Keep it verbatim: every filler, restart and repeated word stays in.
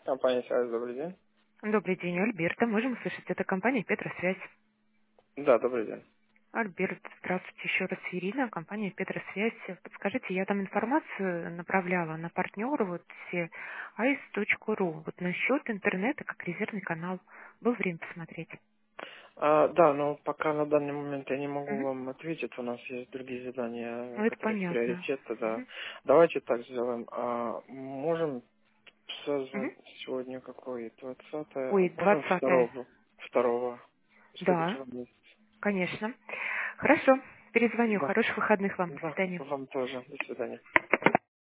Компания «Связь», добрый день. Добрый день, Альберта. Можем услышать, это компания «Петросвязь». Да, добрый день. Альберт, здравствуйте еще раз, Ирина, компания «Петросвязь». Подскажите, я там информацию направляла на партнера, вот все айс точка ру, вот насчет интернета как резервный канал. Было время посмотреть. А, да, но пока на данный момент я не могу Мгм. вам ответить. У нас есть другие задания, Ну, это которые в понятно. приоритете, да. Мгм. Давайте так сделаем. А, можем Мгм. созвон... сегодня какой? двадцатое. Ой, Можем двадцатое. второго. Второго Да, следующего месяца. конечно. Хорошо, перезвоню. Да. Хороших выходных вам. До Да, свидания. вам тоже. До свидания.